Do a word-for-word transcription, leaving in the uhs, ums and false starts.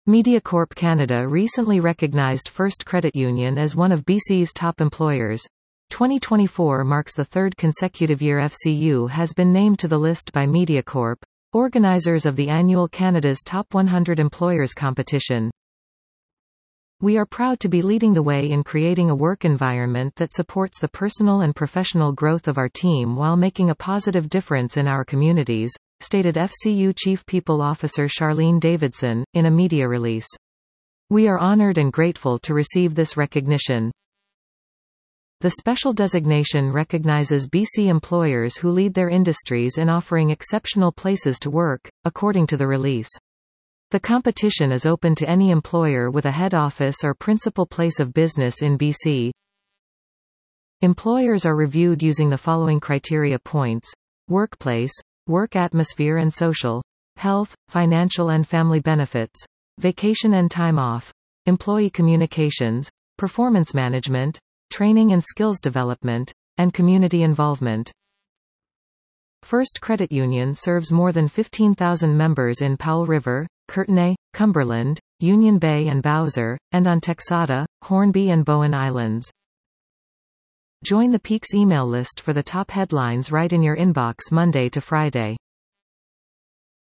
Mediacorp Canada recently recognized First Credit Union as one of B C's top employers. twenty twenty-four marks the third consecutive year F C U has been named to the list by Mediacorp, organizers of the annual Canada's Top one hundred Employers competition. We are proud to be leading the way in creating a work environment that supports the personal and professional growth of our team while making a positive difference in our communities, stated F C U Chief People Officer Charlene Davidson, in a media release. We are honored and grateful to receive this recognition. The special designation recognizes B C employers who lead their industries in offering exceptional places to work, according to the release. The competition is open to any employer with a head office or principal place of business in B C. Employers are reviewed using the following criteria points: workplace, work atmosphere and social, health, financial and family benefits, vacation and time off, employee communications, performance management, training and skills development, and community involvement. First Credit Union serves more than fifteen thousand members in Powell River, Courtenay, Cumberland, Union Bay and Bowser, and on Texada, Hornby and Bowen Islands. Join the Peaks email list for the top headlines right in your inbox Monday to Friday.